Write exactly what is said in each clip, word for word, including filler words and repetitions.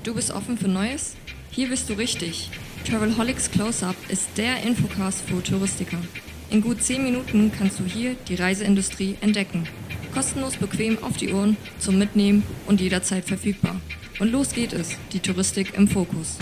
Du bist offen für Neues? Hier bist du richtig. Travelholics Close-Up ist der Infocast für Touristiker. In gut zehn Minuten kannst du hier die Reiseindustrie entdecken. Kostenlos bequem auf die Ohren, zum Mitnehmen und jederzeit verfügbar. Und los geht es, die Touristik im Fokus.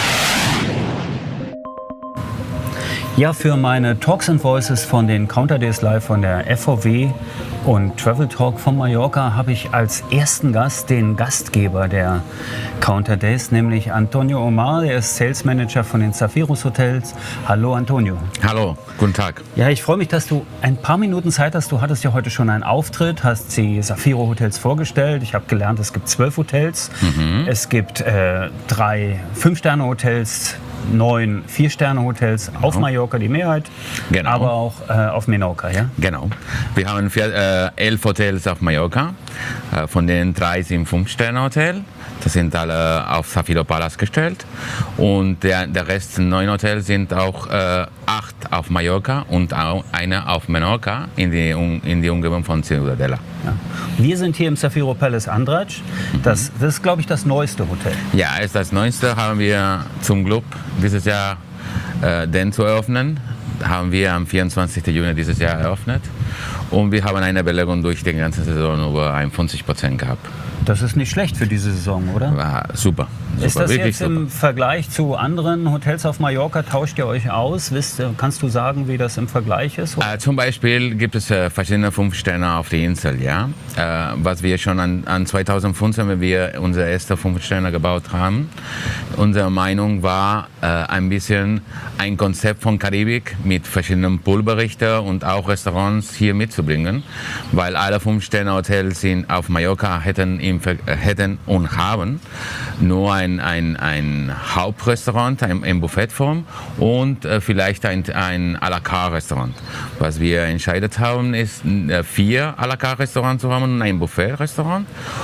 Ja, für meine Talks and Voices von den Counter Days Live von der F V W und Travel Talk von Mallorca habe ich als ersten Gast den Gastgeber der Counter Days, nämlich Antonio Omar. Der ist Sales Manager von den Zafiros Hotels. Hallo Antonio. Hallo, guten Tag. Ja, ich freue mich, dass du ein paar Minuten Zeit hast. Du hattest ja heute schon einen Auftritt, hast die Zafiro Hotels vorgestellt. Ich habe gelernt, es gibt zwölf Hotels. Mhm. Es gibt äh, drei Fünf-Sterne-Hotels, neun Vier-Sterne-Hotels auf genau. Mallorca, die Mehrheit, genau. aber auch äh, auf Menorca, ja? Genau. Wir haben vier, äh, elf Hotels auf Mallorca, äh, von denen drei sind Fünf-Sterne-Hotel. Das sind alle auf Zafiro Palace gestellt. Und der, der Rest, neun Hotels, sind auch äh, acht auf Mallorca und auch eine auf Menorca in die, in die Umgebung von Ciudadela. Ja. Wir sind hier im Zafiro Palace Andratx. Das, das ist, glaube ich, das neueste Hotel. Ja, ist das neueste. Haben wir zum Glück dieses Jahr äh, den zu eröffnen. Haben wir am vierundzwanzigsten Juni dieses Jahr eröffnet. Und wir haben eine Belegung durch die ganze Saison über fünfzig Prozent gehabt. Das ist nicht schlecht für diese Saison, oder? War super. super ist das jetzt super. Im Vergleich zu anderen Hotels auf Mallorca, tauscht ihr euch aus? Wisst, kannst du sagen, wie das im Vergleich ist? Äh, zum Beispiel gibt es äh, verschiedene Fünf-Sterne auf der Insel. Ja? Äh, was wir schon an, an zweitausendfünfzehn, wenn wir unsere erste Fünf-Sterne gebaut haben, unsere Meinung war, äh, ein bisschen ein Konzept von Karibik mit verschiedenen Poolberichten und auch Restaurants hier mitzubringen, weil alle Fünf-Sterne-Hotels auf Mallorca hätten, im, hätten und haben nur ein, ein, ein Hauptrestaurant ein, in Buffetform und äh, vielleicht ein, ein à la carte Restaurant. Was wir entscheidet haben, ist äh, vier à la carte Restaurants zu haben und ein Buffet-Restaurant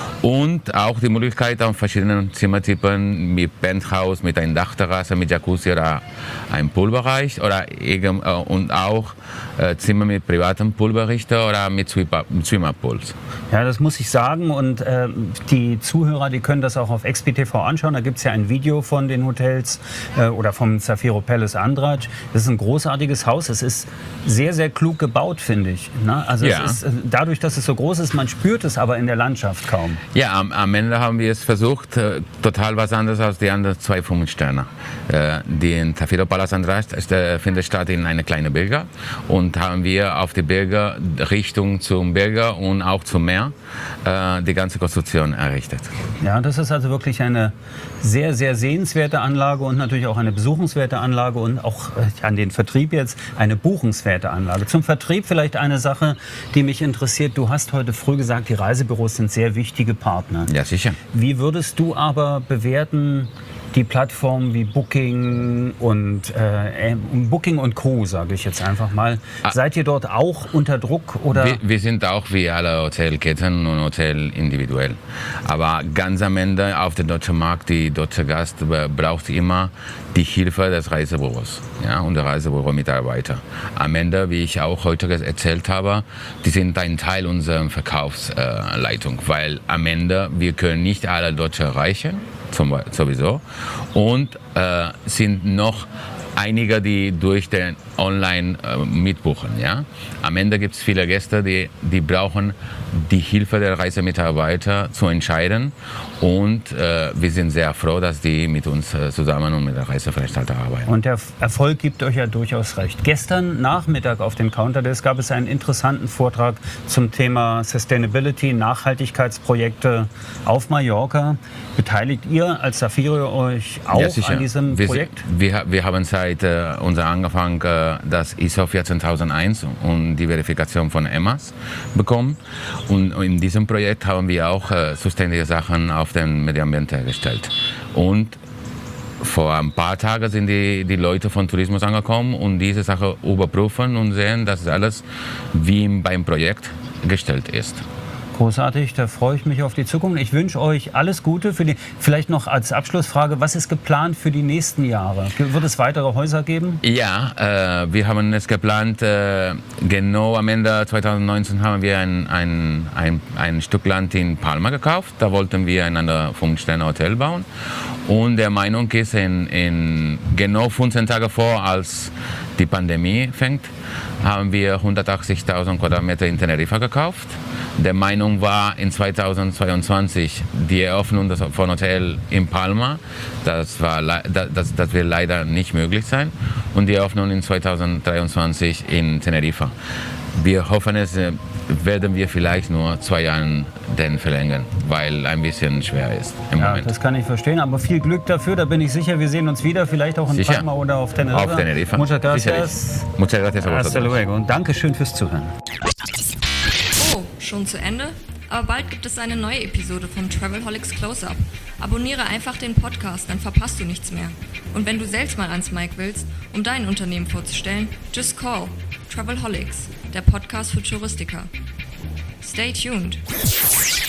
und auch die Möglichkeit an verschiedenen Zimmertypen mit Penthouse, mit einer Dachterrasse, mit Jacuzzi oder einem Poolbereich oder äh, und auch äh, Zimmer mit privatem Poolberichten oder mit Swimmerpools. Ja, das muss ich sagen und äh, die Zuhörer, die können das auch auf X P T V anschauen. Da gibt es ja ein Video von den Hotels äh, oder vom Zafiro Palace Andratx. Das ist ein großartiges Haus. Es ist sehr, sehr klug gebaut, finde ich. Ne? Also ja. es ist, dadurch, dass es so groß ist, man spürt es aber in der Landschaft kaum. Ja, am, am Ende haben wir es versucht, äh, total was anderes als die anderen zwei Fünf-Sterne. Äh, den Zafiro Palace Andratx äh, findet statt in einer kleinen Berge und haben wir auf die Berge Richtung zum Berge und auch zum Meer äh, die ganze Konstruktion errichtet. Ja, das ist also wirklich eine sehr, sehr sehenswerte Anlage und natürlich auch eine besuchenswerte Anlage und auch äh, an den Vertrieb jetzt eine buchenswerte Anlage. Zum Vertrieb vielleicht eine Sache, die mich interessiert. Du hast heute früh gesagt, die Reisebüros sind sehr wichtige Partner. Ja, sicher. Wie würdest du aber bewerten, die Plattformen wie Booking und äh, Booking und Co., sage ich jetzt einfach mal. Ah. Seid ihr dort auch unter Druck? Oder? Wir, wir sind auch wie alle Hotelketten und Hotel individuell. Aber ganz am Ende auf dem deutschen Markt, die deutsche Gast braucht immer die Hilfe des Reisebüros, ja, und der Reisebüro-Mitarbeiter. Am Ende, wie ich auch heute erzählt habe, die sind ein Teil unserer Verkaufsleitung, weil am Ende wir können nicht alle Deutsche erreichen, sowieso, und äh, sind noch einige, die durch den Online äh, mitbuchen. Ja? Am Ende gibt es viele Gäste, die, die brauchen die Hilfe der Reisemitarbeiter zu entscheiden. Und äh, wir sind sehr froh, dass die mit uns äh, zusammen und mit der Reiseveranstalter arbeiten. Und der Erfolg gibt euch ja durchaus recht. Gestern Nachmittag auf den Counter Days gab es einen interessanten Vortrag zum Thema Sustainability, Nachhaltigkeitsprojekte auf Mallorca. Beteiligt ihr als Zafiro euch auch ja, an diesem wir, Projekt? Wir, wir haben seit äh, unserem Anfang äh, das I S O vierzehntausendeins und die Verifikation von E M A S bekommen. Und in diesem Projekt haben wir auch äh, sustainable Sachen auf den Medienambiente hergestellt. Und vor ein paar Tagen sind die, die Leute von Tourismus angekommen und diese Sache überprüfen und sehen, dass alles wie beim Projekt gestellt ist. Großartig, da freue ich mich auf die Zukunft. Ich wünsche euch alles Gute. Für die, vielleicht noch als Abschlussfrage, was ist geplant für die nächsten Jahre? Wird es weitere Häuser geben? Ja, äh, wir haben es geplant, äh, genau am Ende zwanzig neunzehn haben wir ein, ein, ein, ein Stück Land in Palma gekauft. Da wollten wir ein Fünf-Sterne-Hotel bauen. Und der Meinung ist, in, in genau fünfzehn Tage vor, als die Pandemie fängt, haben wir hundertachtzigtausend Quadratmeter in Teneriffa gekauft. Der Meinung war in zweitausendzweiundzwanzig die Eröffnung von Hotel in Palma. Das, war, das, das wird leider nicht möglich sein. Und die Eröffnung in zweitausenddreiundzwanzig in Teneriffa. Wir hoffen, es werden wir vielleicht nur zwei Jahre den verlängern, weil ein bisschen schwer ist im ja, Moment. Das kann ich verstehen, aber viel Glück dafür. Da bin ich sicher, wir sehen uns wieder, vielleicht auch in Sicher. Palma oder auf Teneriffa. Auf Teneriffa. Muchas gracias. Muchas gracias a Hasta vosotros. luego. Und Dankeschön fürs Zuhören. Oh, schon zu Ende? Aber bald gibt es eine neue Episode vom Travelholics Close-Up. Abonniere einfach den Podcast, dann verpasst du nichts mehr. Und wenn du selbst mal ans Mic willst, um dein Unternehmen vorzustellen, just call Travelholics, der Podcast für Touristiker. Stay tuned.